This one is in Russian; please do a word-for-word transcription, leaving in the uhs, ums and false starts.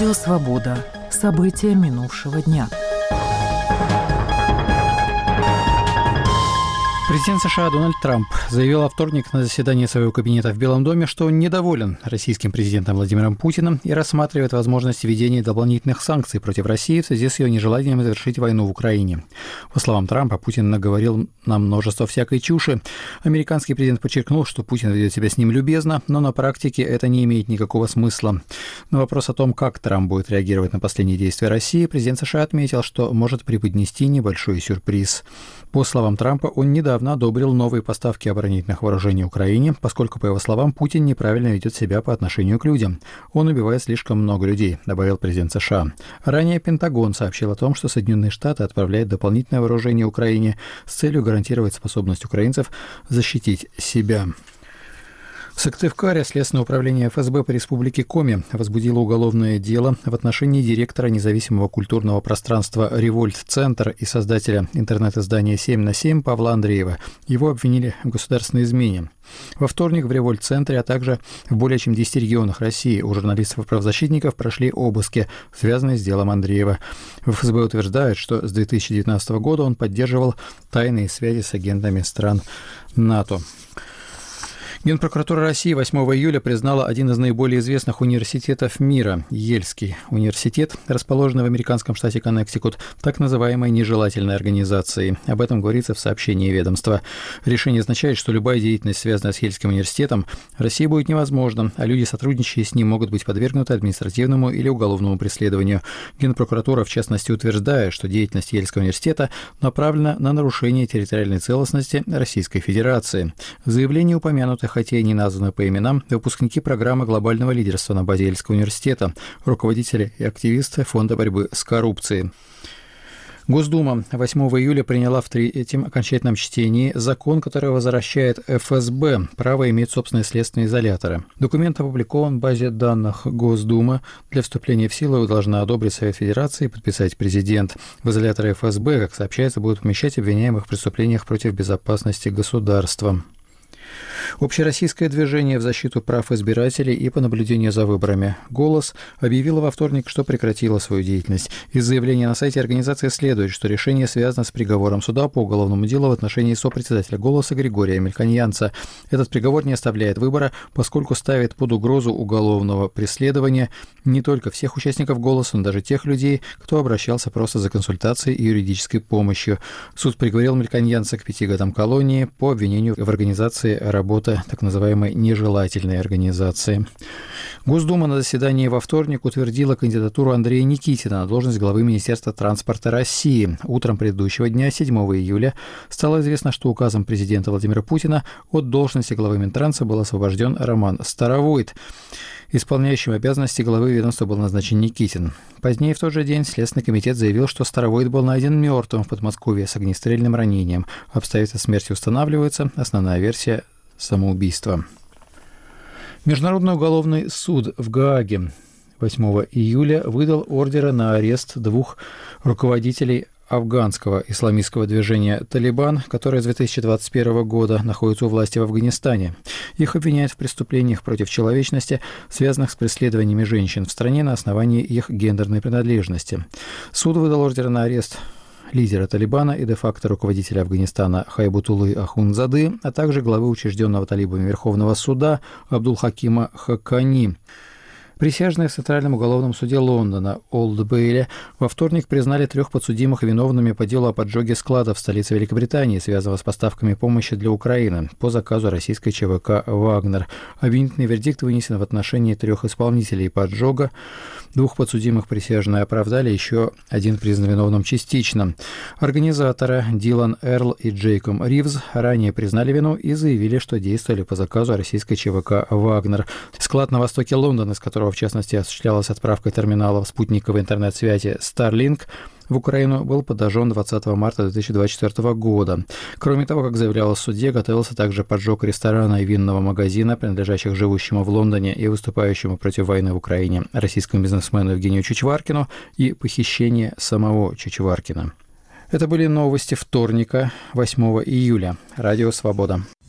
Радио «Свобода». События минувшего дня. Президент США Дональд Трамп заявил во вторник на заседании своего кабинета в Белом доме, что он недоволен российским президентом Владимиром Путиным и рассматривает возможность введения дополнительных санкций против России в связи с ее нежеланием завершить войну в Украине. По словам Трампа, Путин наговорил нам множество всякой чуши. Американский президент подчеркнул, что Путин ведет себя с ним любезно, но на практике это не имеет никакого смысла. На вопрос о том, как Трамп будет реагировать на последние действия России, президент США отметил, что может преподнести небольшой сюрприз. По словам Трампа, он недавно одобрил новые поставки оборонительных вооружений Украине, поскольку, по его словам, Путин неправильно ведет себя по отношению к людям. Он убивает слишком много людей, добавил президент США. Ранее Пентагон сообщил о том, что Соединенные Штаты отправляют дополнительное вооружение Украине с целью гарантировать способность украинцев защитить себя. В Сыктывкаре Следственное управление эф эс бэ по республике Коми возбудило уголовное дело в отношении директора независимого культурного пространства «Револьт-центр» и создателя интернет-издания семь на семь Павла Андреева. Его обвинили в государственной измене. Во вторник в «Револьт-центре», а также в более чем десяти регионах России у журналистов и правозащитников прошли обыски, связанные с делом Андреева. В эф эс бэ утверждают, что с две тысячи девятнадцатого года он поддерживал тайные связи с агентами стран НАТО. Генпрокуратура России восьмого июля признала один из наиболее известных университетов мира – Ельский университет, расположенный в американском штате Коннектикут, так называемой нежелательной организацией. Об этом говорится в сообщении ведомства. Решение означает, что любая деятельность, связанная с Ельским университетом, в России будет невозможна, а люди, сотрудничающие с ним, могут быть подвергнуты административному или уголовному преследованию. Генпрокуратура, в частности, утверждает, что деятельность Ельского университета направлена на нарушение территориальной целостности Российской Федерации. В заявлении упомянутых, хотя и не названы по именам, выпускники программы глобального лидерства на базе Ельского университета, руководители и активисты Фонда борьбы с коррупцией. Госдума восьмого июля приняла в третьем окончательном чтении закон, который возвращает эф эс бэ право иметь собственные следственные изоляторы. Документ опубликован в базе данных Госдумы. Для вступления в силу его должна одобрить Совет Федерации и подписать президент. В изоляторы эф эс бэ, как сообщается, будут помещать обвиняемых в преступлениях против безопасности государства. Общероссийское движение в защиту прав избирателей и по наблюдению за выборами «Голос» объявило во вторник, что прекратило свою деятельность. Из заявления на сайте организации следует, что решение связано с приговором суда по уголовному делу в отношении сопредседателя «Голоса» Григория Мельконьянца. Этот приговор не оставляет выбора, поскольку ставит под угрозу уголовного преследования не только всех участников «Голоса», но даже тех людей, кто обращался просто за консультацией и юридической помощью. Суд приговорил Мельконьянца к пяти годам колонии по обвинению в организации работы так называемой нежелательной организации. Госдума на заседании во вторник утвердила кандидатуру Андрея Никитина на должность главы Министерства транспорта России. Утром предыдущего дня, седьмого июля, стало известно, что указом президента Владимира Путина от должности главы Минтранса был освобожден Роман Старовойт. Исполняющим обязанности главы ведомства был назначен Никитин. Позднее в тот же день Следственный комитет заявил, что Старовойт был найден мертвым в Подмосковье с огнестрельным ранением. Обстоятельства смерти устанавливаются. Основная версия – самоубийство. Международный уголовный суд в Гааге восьмого июля выдал ордеры на арест двух руководителей афганского исламистского движения «Талибан», которое с две тысячи двадцать первого года находится у власти в Афганистане. Их обвиняют в преступлениях против человечности, связанных с преследованиями женщин в стране на основании их гендерной принадлежности. Суд выдал ордер на арест лидера Талибана и де-факто руководителя Афганистана Хайбутуллы Ахундзады, а также главы учрежденного талибами Верховного суда Абдулхакима Хакани. Присяжные в Центральном уголовном суде Лондона Олд Бейли во вторник признали трех подсудимых виновными по делу о поджоге складов в столице Великобритании, связанного с поставками помощи для Украины по заказу российской ЧВК «Вагнер». Обвинительный вердикт вынесен в отношении трех исполнителей поджога. Двух подсудимых присяжные оправдали, еще один признан виновным частично. Организаторы Дилан Эрл и Джейком Ривз ранее признали вину и заявили, что действовали по заказу российской ЧВК «Вагнер». Склад на востоке Лондона, из которого в частности осуществлялась отправка терминалов спутниковой интернет-связи Starlink в Украину, был подожжен двадцатого марта две тысячи двадцать четвёртого года. Кроме того, как заявлялось в суде, готовился также поджог ресторана и винного магазина, принадлежащих живущему в Лондоне и выступающему против войны в Украине российскому бизнесмену Евгению Чичваркину, и похищение самого Чичваркина. Это были новости вторника, восьмого июля. Радио «Свобода».